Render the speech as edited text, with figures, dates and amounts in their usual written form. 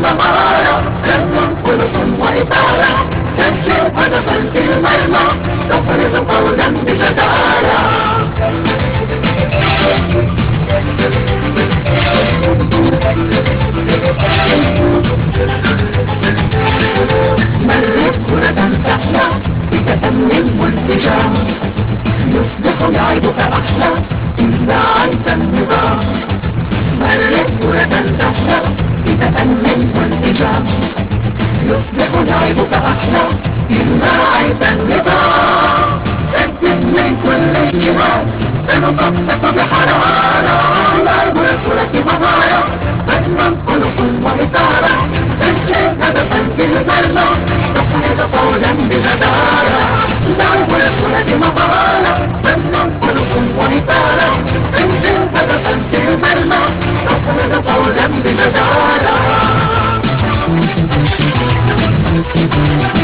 بمهارة، فن خلق وإثارة، سجل هدفا في المرمى، تفرز فوزا بجدارة. مرت كرة سهلة بتأني وانسجام، يصبح لعبك أحلى إن راعيت النظام. مرت كرة سهلة بتأني وانسجام، يصبح لعبك أحلى إن راعيت النظام. سدد من كل اجتهاد، سنصفق بحرارة، لعب الكرة مهارة، فن خلق وإثارة، سجل هدفا في المرمى، تحرز فوزا بجدارة. لعب الكرة مهارة، فن خلق وإثارة، سجل هدفا في المرمى، تحرز فوزا بجدارة.